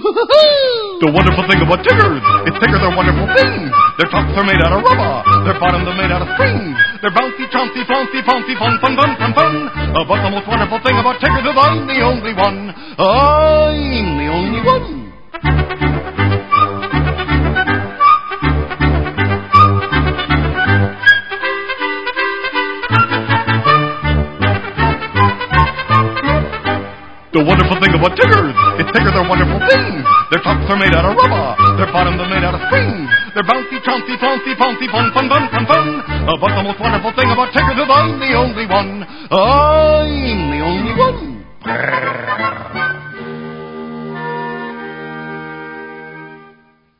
The wonderful thing about Tiggers, it's Tiggers are wonderful things. Their tops are made out of rubber, their bottoms are made out of springs. They're bouncy, chouncy, flouncy, flouncy, fun, fun, fun, fun, fun. But the most wonderful thing about Tiggers is I'm the only one. I'm the only one. The wonderful thing about Tiggers, is Tiggers are wonderful things. Their tops are made out of rubber, their bottoms are made out of springs. They're bouncy, chouncy, flouncy, flouncy, fun, fun, fun, fun, fun. But the most wonderful thing about Tiggers is I'm the only one. I'm the only one.